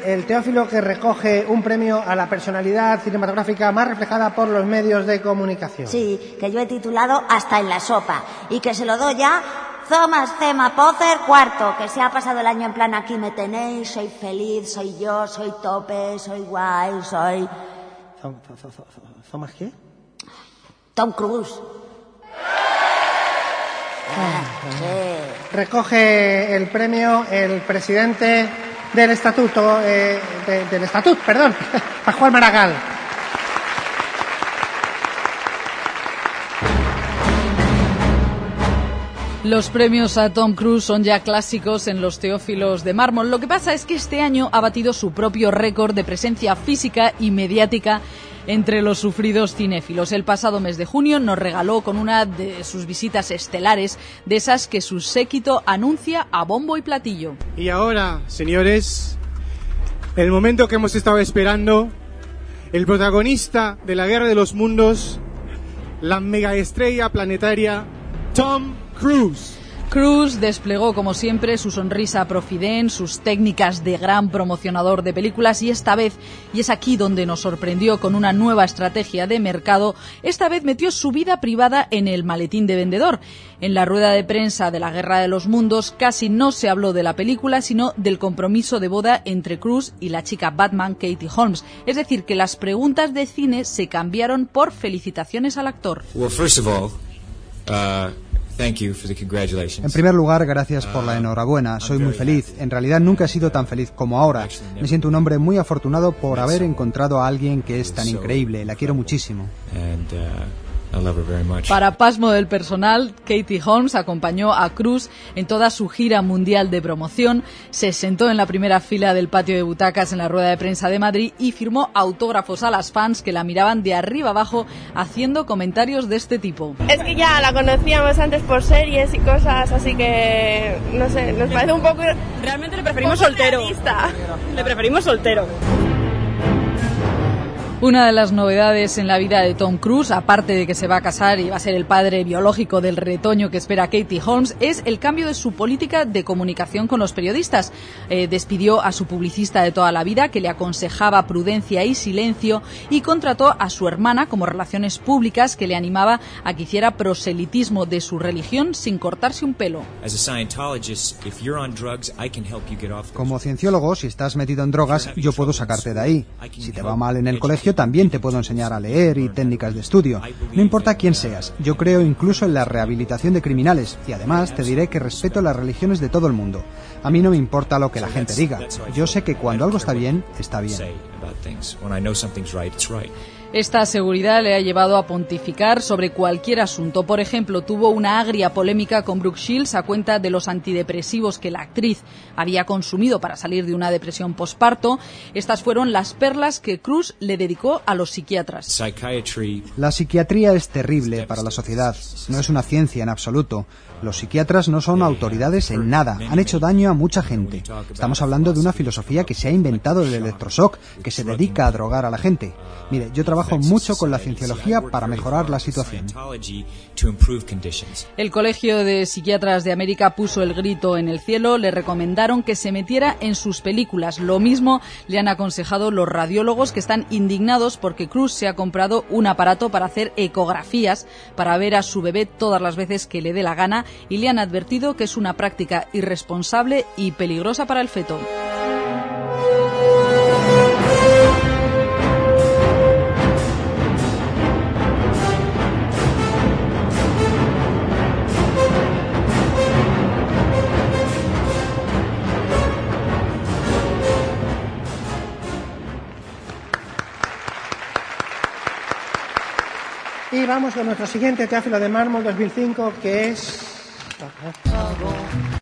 el Teófilo que recoge un premio a la personalidad cinematográfica más reflejada por los medios de comunicación. Sí, que yo he titulado Hasta en la sopa, y que se lo doy a Thomas Zema Pozer, cuarto, que se ha pasado el año en plan aquí me tenéis, soy feliz, soy yo, soy tope, soy guay, soy... ¿Thomas qué? Tom Cruise. Sí. Recoge el premio el presidente del estatuto, Pascual Maragall. Los premios a Tom Cruise son ya clásicos en los Teófilos de mármol. Lo que pasa es que este año ha batido su propio récord de presencia física y mediática entre los sufridos cinéfilos. El pasado mes de junio nos regaló con una de sus visitas estelares, de esas que su séquito anuncia a bombo y platillo. Y ahora, señores, el momento que hemos estado esperando, el protagonista de la Guerra de los Mundos, la megaestrella planetaria, Tom Cruise. Cruise desplegó, como siempre, su sonrisa profident, sus técnicas de gran promocionador de películas y esta vez, y es aquí donde nos sorprendió con una nueva estrategia de mercado, esta vez metió su vida privada en el maletín de vendedor. En la rueda de prensa de la Guerra de los Mundos casi no se habló de la película, sino del compromiso de boda entre Cruise y la chica Batman, Katie Holmes. Es decir, que las preguntas de cine se cambiaron por felicitaciones al actor. Well, first of all, thank you for the congratulations. En primer lugar, gracias por la enhorabuena. Soy muy feliz. En realidad nunca he sido tan feliz como ahora. Me siento un hombre muy afortunado por haber encontrado a alguien que es tan increíble. La quiero muchísimo. Para pasmo del personal, Katie Holmes acompañó a Cruise en toda su gira mundial de promoción, se sentó en la primera fila del patio de butacas en la rueda de prensa de Madrid y firmó autógrafos a las fans que la miraban de arriba abajo haciendo comentarios de este tipo. Es que ya la conocíamos antes por series y cosas, así que, no sé, nos parece un poco... Realmente le preferimos soltero. Realista. Le preferimos soltero. Una de las novedades en la vida de Tom Cruise, aparte de que se va a casar y va a ser el padre biológico del retoño que espera Katie Holmes, es el cambio de su política de comunicación con los periodistas. Despidió a su publicista de toda la vida, que le aconsejaba prudencia y silencio, y contrató a su hermana como relaciones públicas, que le animaba a que hiciera proselitismo de su religión sin cortarse un pelo. Como cienciólogo, si estás metido en drogas, yo puedo sacarte de ahí. Si te va mal en el colegio, también te puedo enseñar a leer y técnicas de estudio. No importa quién seas, yo creo incluso en la rehabilitación de criminales y además te diré que respeto las religiones de todo el mundo. A mí no me importa lo que la gente diga. Yo sé que cuando algo está bien, está bien. Esta seguridad le ha llevado a pontificar sobre cualquier asunto. Por ejemplo, tuvo una agria polémica con Brooke Shields a cuenta de los antidepresivos que la actriz había consumido para salir de una depresión posparto. Estas fueron las perlas que Cruise le dedicó a los psiquiatras. La psiquiatría es terrible para la sociedad. No es una ciencia en absoluto. Los psiquiatras no son autoridades en nada. Han hecho daño a mucha gente. Estamos hablando de una filosofía que se ha inventado el electroshock, que se dedica a drogar a la gente. Mire, yo trabajo mucho con la cienciología para mejorar la situación. El Colegio de Psiquiatras de América puso el grito en el cielo, le recomendaron que se metiera en sus películas. Lo mismo le han aconsejado los radiólogos, que están indignados porque Cruise se ha comprado un aparato para hacer ecografías para ver a su bebé todas las veces que le dé la gana, y le han advertido que es una práctica irresponsable y peligrosa para el feto. Y vamos con nuestro siguiente Teófilo de mármol 2005, que es...